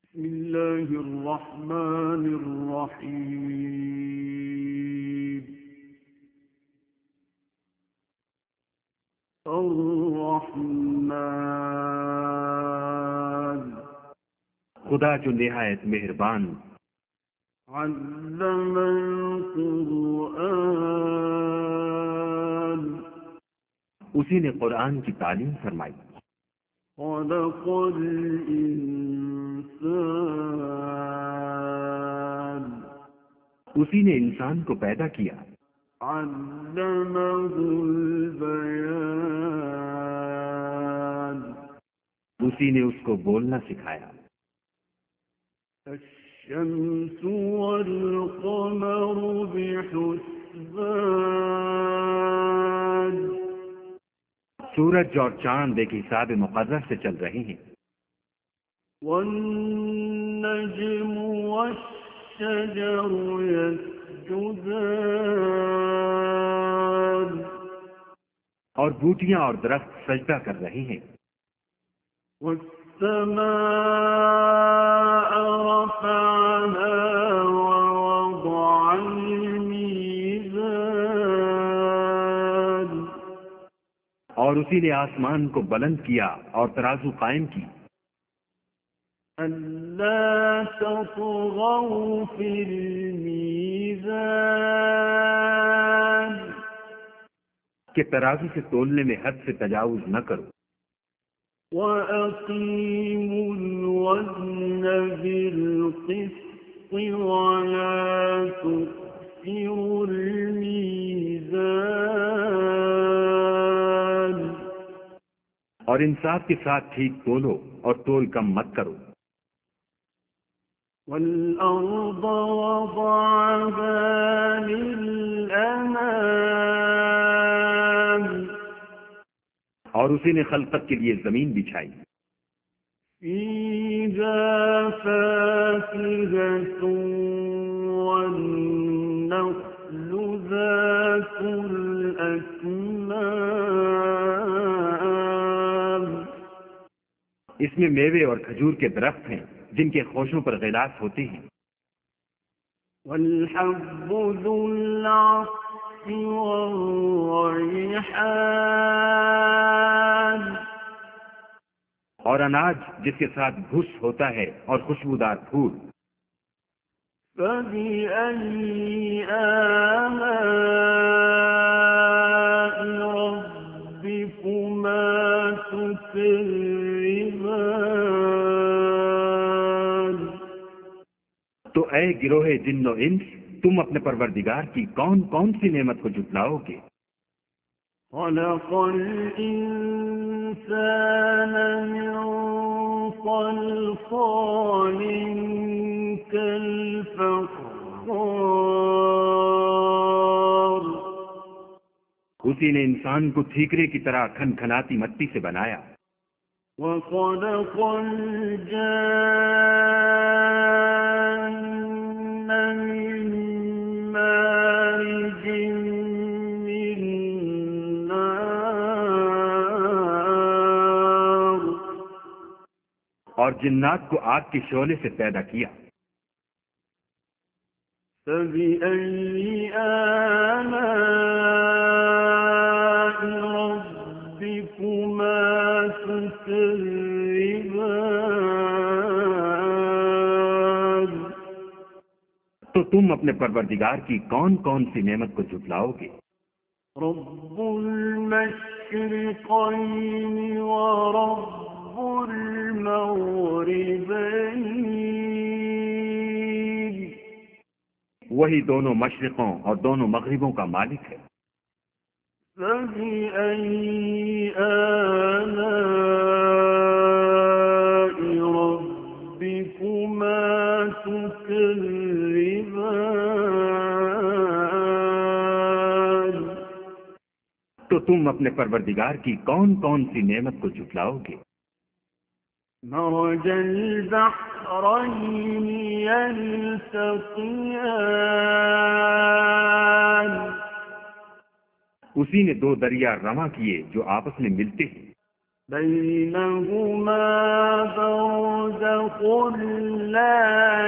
بسم الله الرحمن الرحيم الرحمن خدا جو نہایت مہربان علم القرآن اسی نے قرآن کی تعلیم فرمائی، خلق الإنسان اسی نے انسان کو پیدا کیا، علمه البيان اسی نے اس کو بولنا سکھایا، الشمس والقمر بحسبان سورج اور چاند ایک حساب مقرر سے چل رہے ہیں، والنجم والشجر يسجدان اور بوٹیاں اور درخت سجدہ کر رہے ہیں، والسماء رفعها ووضع الميزان اور اسی نے آسمان کو بلند کیا اور ترازو قائم کی، ألا تطغوا في الميزان کہ ترازو سے تولنے میں حد سے تجاوز نہ کرو، وأقيموا الوزن بالقسط ولا تخسروا الميزان اور انصاف کے ساتھ ٹھیک تولو اور تول کم مت کرو، والأرض وضعها للأنام اور اسی نے خلقت کے لیے زمین بچھائی، فيها فاكهة والنخل ذات الأكمام اس میں میوے اور کھجور کے درخت ہیں جن کے خوشوں پر غلاس ہوتے ہیں، والحب ذو العصف والريحان اور اناج جس کے ساتھ گھس ہوتا ہے اور خوشبودار پھول، فبأي آلاء ربكما تكذبان تو اے گروہ جن و انس، تم اپنے پروردگار کی کون کون سی نعمت کو جھٹلاؤ گے؟ خلق الإنسان من صلصال كالفخار اسی نے انسان کو ٹھیکرے کی طرح کھن کھناتی مٹی سے بنایا، وخلق الجان من مارج من نار اور جنات کو آگ کے شعلے سے پیدا کیا، فبأي آلاء ربكما تكذبان تو تم اپنے پروردگار کی کون کون سی نعمت کو جھٹلاؤ گے؟ رب المشرقين ورب المغربين وہی دونوں مشرقوں اور دونوں مغربوں کا مالک ہے، فبأي آلاء ربكما تكذبان تو تم اپنے پروردگار کی کون کون سی نعمت کو جھٹلاؤ گے؟ مرج البحرين يلتقيان اسی نے دو دریا رواں کیے جو آپس میں ملتے ہیں، بينهما برزخ لا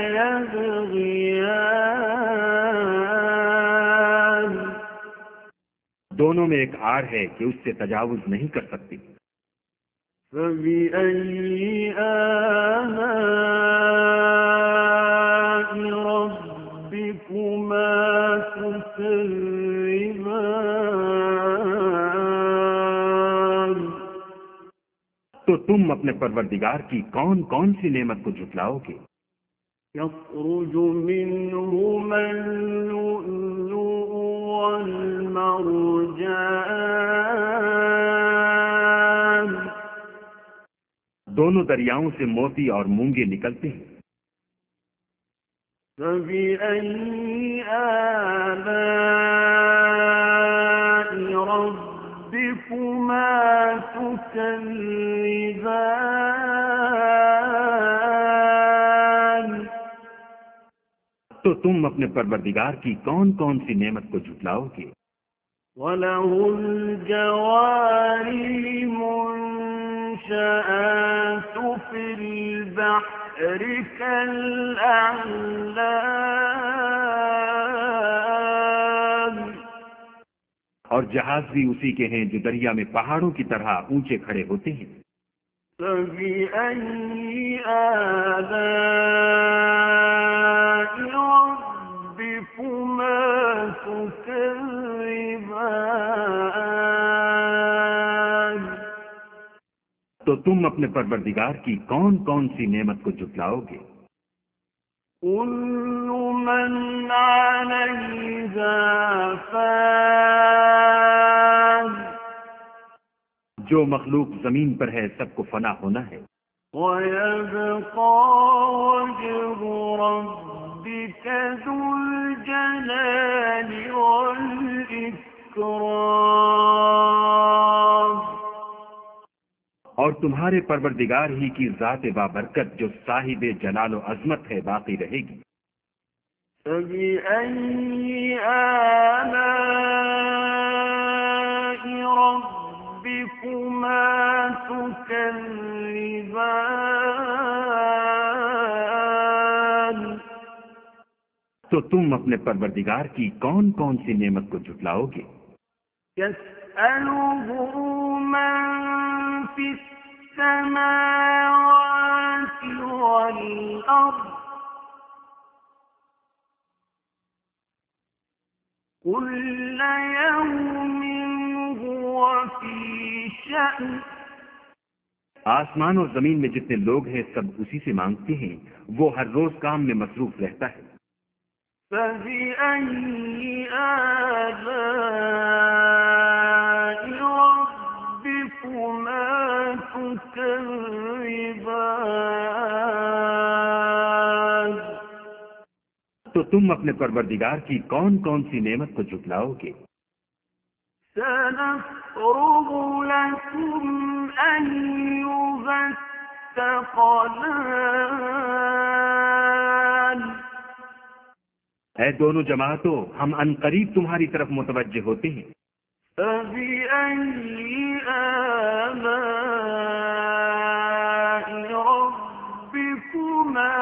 يبغيان دونوں میں ایک آڑ ہے کہ اس سے تجاوز نہیں کر سکتی. فبأي آلاء ربكما تكذبان تو تم اپنے پروردگار کی کون کون سی نعمت کو جھٹلاؤ گے؟ يخرج منهما اللؤلؤ والمرجان دونوں دریاؤں سے موتی اور مونگے نکلتے ہیں. فبأي آلاء ربكما تكذبان تو تم اپنے پروردگار کی کون کون سی نعمت کو جھٹلاؤ گے؟ وله الجوار المنشآت في البحر كالأعلام اور جہاز بھی اسی کے ہیں جو دریا میں پہاڑوں کی طرح اونچے کھڑے ہوتے ہیں. فبأي آلاء ربكما تكذبان تو تم اپنے پروردگار کی کون کون سی نعمت کو جھٹلاؤ گے؟ كل من عليها فان جو مخلوق زمین پر ہے سب کو فنا ہونا ہے. ويبقى وجه ربك ذو الجلال والإكرام اور تمہارے پروردگار ہی کی ذات بابرکت جو صاحب جلال و عظمت ہے باقی رہے گی. فبأي آلاء ربكما تكذبان تو تم اپنے پروردگار کی کون کون سی نعمت کو جھٹلاؤ گے؟ يسأله من في السماوات والأرض كل يوم هو في شأن آسمان اور زمین میں جتنے لوگ ہیں سب اسی سے مانگتے ہیں، وہ ہر روز کام میں مصروف رہتا ہے. فبأي آلاء ربكما تكذبان تو تم اپنے پروردگار کی کون کون سی نعمت کو جھٹلاؤ گے؟ سنفرغ لكم أيها الثقلان اے دونوں جماعتوں، ہم عنقریب تمہاری طرف متوجہ ہوتے ہیں. فبأي آلاء ربكما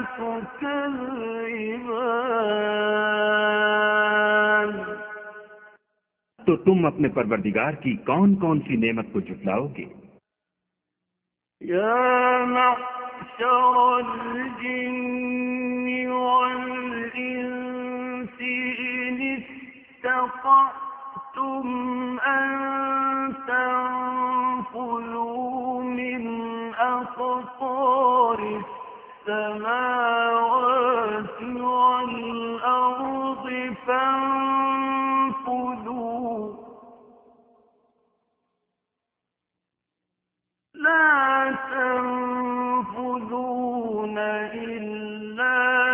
تكذبان تو تم اپنے پروردگار کی کون کون سی نعمت کو جھٹلاؤ گے؟ يا معشر الجن والإنس إن استطعتم أن تنفذوا من أقطار السماوات والأرض فانفذوا لا تنفذون إلا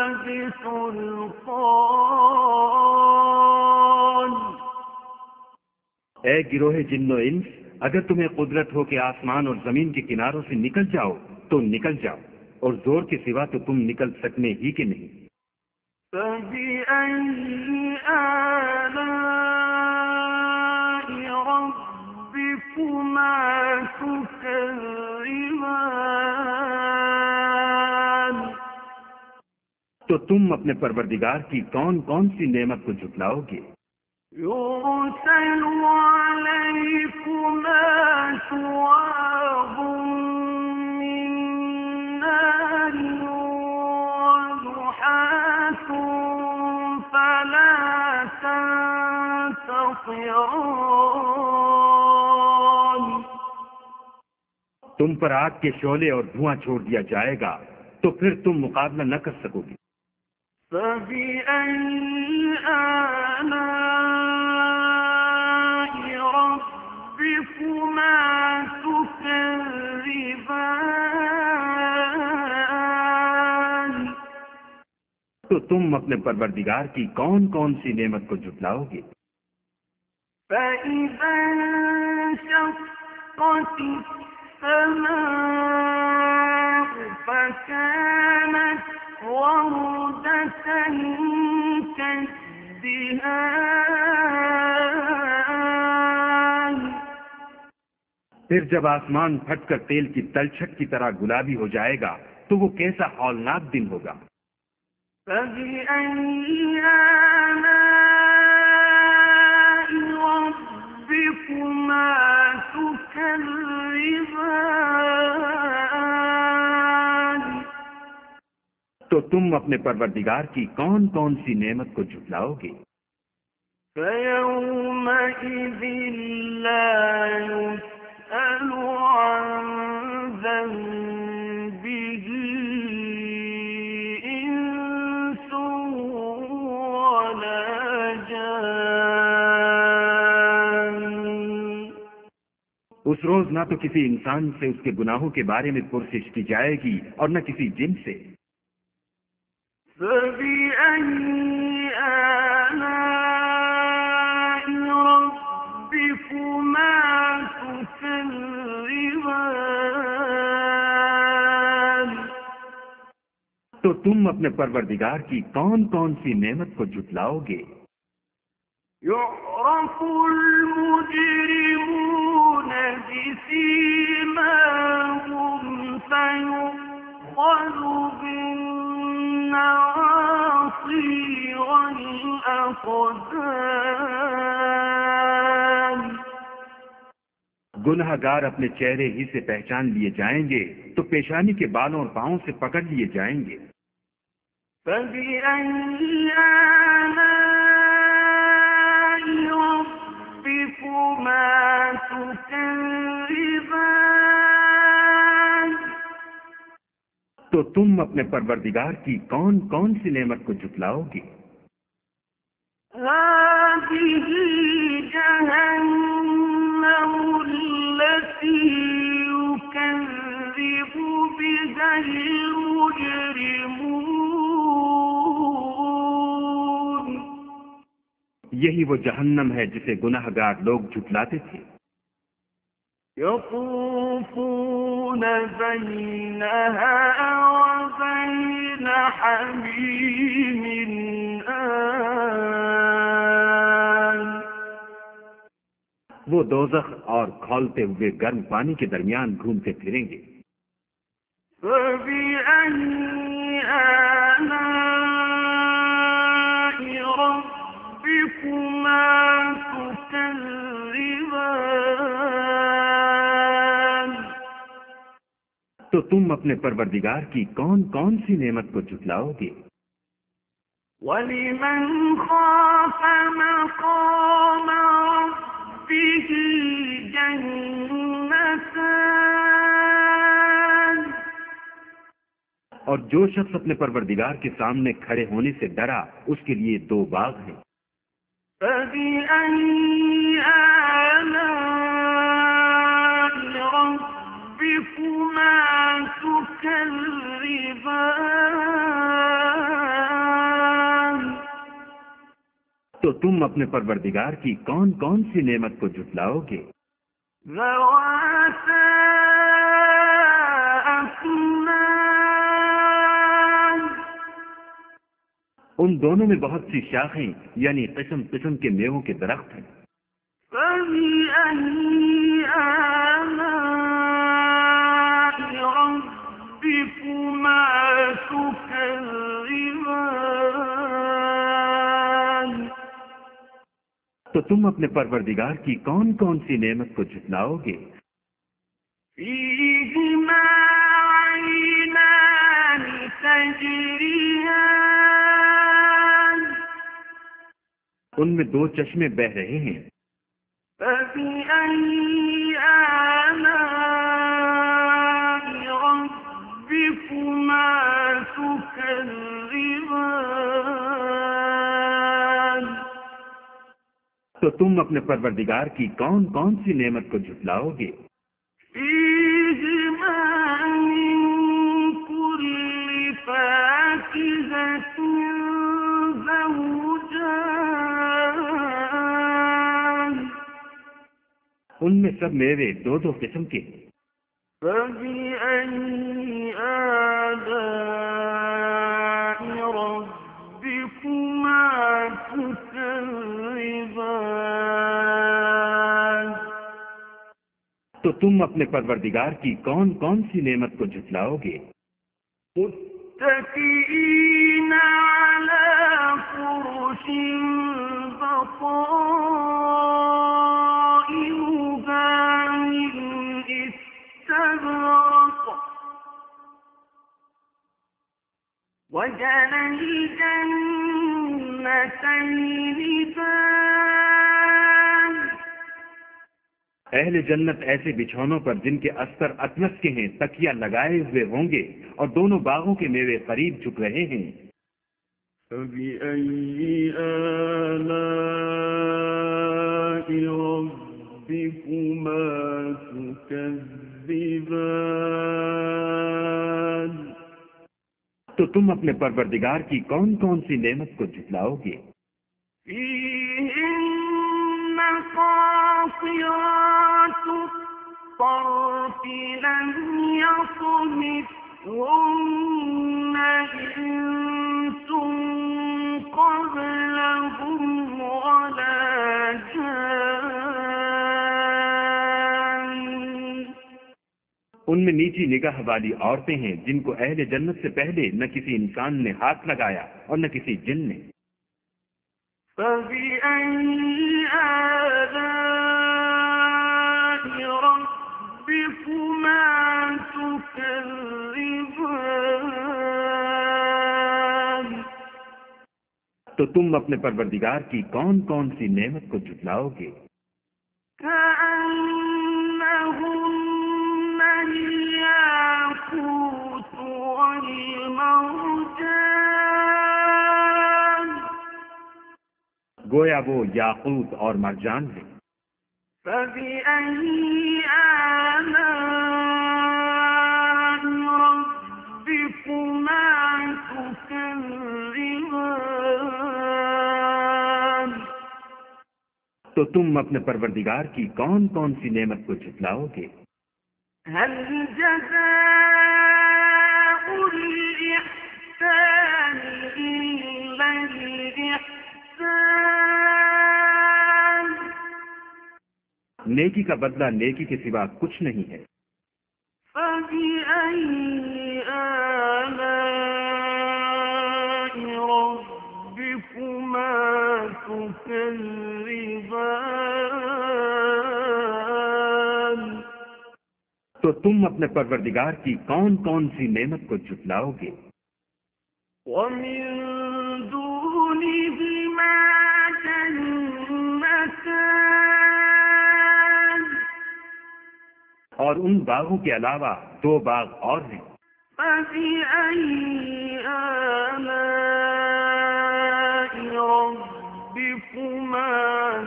بسلطان اے گروہ جن و انس، اگر تمہیں قدرت ہو کہ آسمان اور زمین کے کناروں سے نکل جاؤ تو نکل جاؤ، اور زور کے سوا تو تم نکل سکنے ہی کہ نہیں. فبأي آلاء ربكما ربكما تكذبان تو تم اپنے پروردگار کی کون کون سی نعمت کو جھٹلاؤ گے؟ يرسل عليكما شواظ من نار ونحاس فلا تنتصران تم پر آگ کے شعلے اور دھواں چھوڑ دیا جائے گا تو پھر تم مقابلہ نہ کر سکو گے۔ فبأي آلاء ربكما تكذبان تو تم اپنے پروردگار کی کون کون سی نعمت کو جھٹلاؤ گے؟ فإذا انشقت السماء فكانت وردة كالدهان پھر جب آسمان پھٹ کر تیل کی تلچھٹ کی طرح گلابی ہو جائے گا تو وہ کیسا ہولناک دن ہوگا۔ فبأي آلاء ربكما تكذبان تو تم اپنے پروردگار کی کون کون سی نعمت کو جھٹلاؤ گے؟ فيومئذ لا يسأل عن ذنبه إنس ولا جان اس روز نہ تو کسی انسان سے اس کے گناہوں کے بارے میں پرسش کی جائے گی اور نہ کسی جن سے۔ فبأي آلاء ربكما تكذبان تو تم اپنے پروردگار کی کون کون سی نعمت کو جھٹلاؤ گے؟ يعرف المجرمون بسيماهم فيؤخذ بالنواصي والأقدام گناہ گار اپنے چہرے ہی سے پہچان لیے جائیں گے تو پیشانی کے بالوں اور پاؤں سے پکڑ لیے جائیں گے۔ فبأي آلاء ربكما تكذبان تو تم اپنے پروردگار کی کون کون سی نعمت کو جھٹلاؤ گے؟ هذه جهنم التي يكذب بها المجرمون یہی وہ جہنم ہے جسے گناہ گار لوگ جھٹلاتے تھے۔ يطوفون بينها وبين حميم آن وہ دوزخ اور کھولتے ہوئے گرم پانی کے درمیان گھومتے پھریں گے۔ فبأي آلاء ربكما تكذبان تو تم اپنے پروردگار کی کون کون سی نعمت کو جھٹلاؤ گے؟ وَلِمَنْ خَافَ مَقَامَ رَبِّهِ جَنَّتَانِ اور جو شخص اپنے پروردگار کے سامنے کھڑے ہونے سے ڈرا اس کے لیے دو باغ ہیں۔ فَبِأَيِّ آلَاءِ رَبِّكُمَا تُكَذِّبَانِ تو تم اپنے پروردگار کی کون کون سی نعمت کو جھٹلاؤ گے؟ ذَوَاتَا أَفْنَانٍ ان دونوں میں بہت سی شاخیں یعنی قسم قسم کے میووں کے درخت ہیں۔ فَبِأَيِّ تو تم اپنے پروردگار کی کون کون سی نعمت کو جھٹلاؤ گے؟ فيهما عينان تجريان ان میں دو چشمے بہ رہے ہیں، فبأي آلاء ربكما تكذبان تو تم اپنے پروردگار کی کون کون سی نعمت کو جھٹلاؤ گے؟ فيهما من كل فاكهة زوجان ان میں سب میوے دو دو قسم کے ہیں۔ فبأي آلاء ربكما تكذبان تو تم اپنے پروردگار کی کون کون سی نعمت کو جھٹلاؤ گے؟ متكئين على فرش بطائنها من استبرق وجنى الجنتين دان اہل جنت ایسے بچھونوں پر جن کے استر اطلس کے ہیں تکیہ لگائے ہوئے ہوں گے، اور دونوں باغوں کے میوے قریب جھک رہے ہیں۔ فبأي آلاء ربكما تكذبان تو تم اپنے پروردگار کی کون کون سی نعمت کو جھٹلاؤ گے؟ فيهن قاصرات الطرف لم يطمثهن إنس قبلهم ولا جان ان میں نیچی نگاہ والی عورتیں ہیں جن کو اہل جنت سے پہلے نہ کسی انسان نے ہاتھ لگایا اور نہ کسی جن نے۔ فبأي آلاء ربكما تكذبان تو تم اپنے پروردگار کی کون کون سی نعمت کو جھٹلاؤ گے؟ كأنهن الياقوت والمرجان گویا وہ یاقوت اور مرجان ہیں۔ فبأي آلاء ربكما تكذبان تو تم اپنے پروردگار کی کون کون سی نعمت کو جھٹلاؤ گے؟ هل جزاء الإحسان إلا الإحسان نیکی کا بدلہ نیکی کے سوا کچھ نہیں ہے۔ فبأي آلاء ربكما تكذبان تو تم اپنے پروردگار کی کون کون سی نعمت کو جھٹلاؤ گے؟ ومن دونهما جنتان اور ان باغوں کے علاوہ دو باغ اور ہیں۔ فبأي آلاء ربكما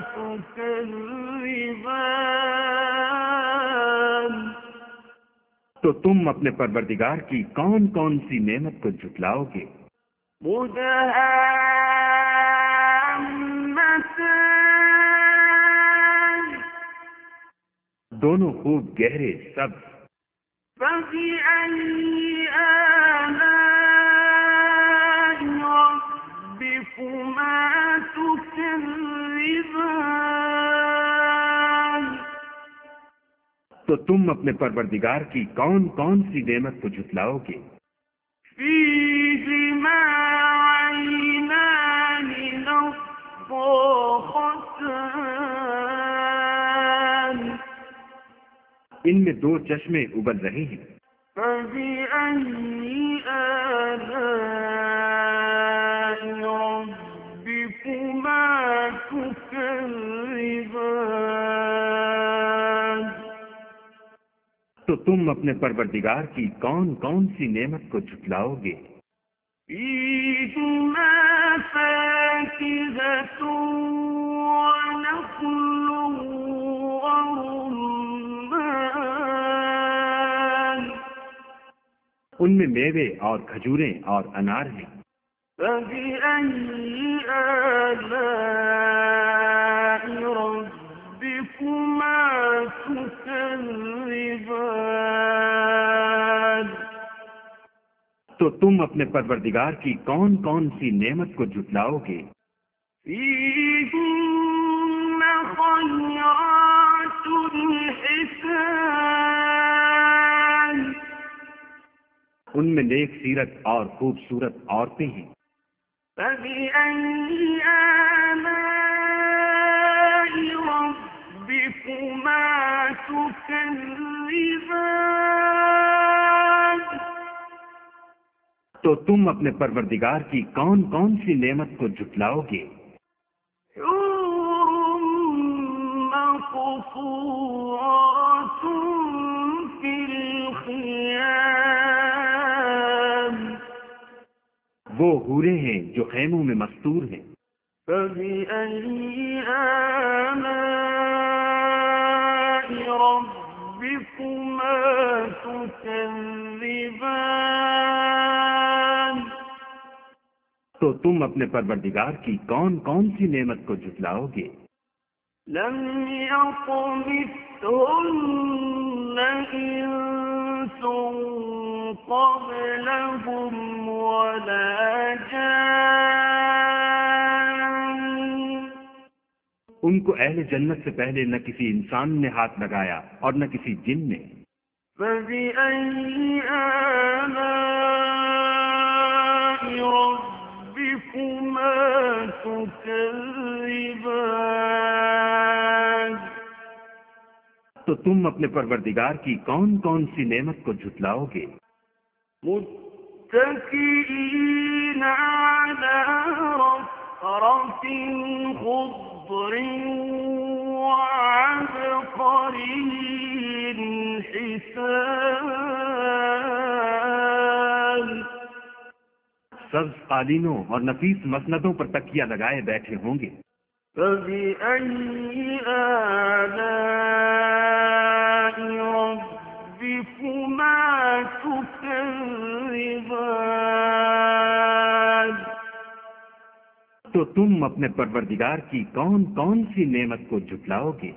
تكذبان تو تم اپنے پروردگار کی کون کون سی نعمت کو جھٹلاؤ گے؟ مدهامتان دونوں خوب گہرے سبز۔ فبأي آلاء ربكما تكذبان تو تم اپنے پروردگار کی کون کون سی نعمت کو جھٹلاؤ گے؟ فيهما عينان نضاختان ان میں 2 چشمے ابل رہے ہیں۔ فبأي آلاء ربكما تكذبان؟ تو تم اپنے پروردگار کی کون کون سی نعمت کو جھٹلاؤ گے؟ فيهما فاكهة ونخل ورمان، ان میں میوے اور کھجوریں اور انار ہیں۔ فبأي آلاء ربكما تكذبان؟ تو تم اپنے پروردگار کی کون کون سی نعمت کو جھٹلاؤ گے؟ فيهن خيرات حسان، ان میں نیک سیرت اور خوبصورت عورتیں ہیں۔ فبأي آلاء ربكما تكذبان؟ تو تم اپنے پروردگار کی کون کون سی نعمت کو جھٹلاؤ گے؟ حور مقصورات في الخيام، وہ حوریں ہیں جو خیموں میں مستور ہیں۔ فبأي آلاء ربكما تكذبان؟ تو تم اپنے پروردگار کی کون کون سی نعمت کو جھٹلاؤ گے؟ لم يطمثهن إنس قبلهم ولا جان، ان کو اہل جنت سے پہلے نہ کسی انسان نے ہاتھ لگایا اور نہ کسی جن نے۔ فبأي آلاء ربكما تكذبان؟ تو تم اپنے پروردگار کی کون کون سی نعمت کو جھٹلاؤ گے؟ متكئين على رفرف خضر وعبقري حسان، سبز قالینوں اور نفیس مسندوں پر تکیہ لگائے بیٹھے ہوں گے۔ فبأي آلاء ربكما تكذبان؟ تو تم اپنے پروردگار کی کون کون سی نعمت کو جھٹلاؤ گے؟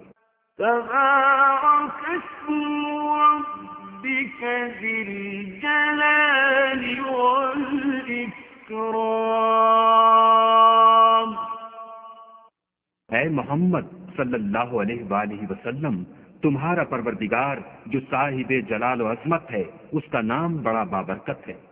تبارك اسم ربك ذي الجلال والإكرام۔ اے محمد صلی اللہ علیہ وآلہ وسلم، تمہارا پروردگار جو صاحب جلال و عظمت ہے، اس کا نام بڑا بابرکت ہے۔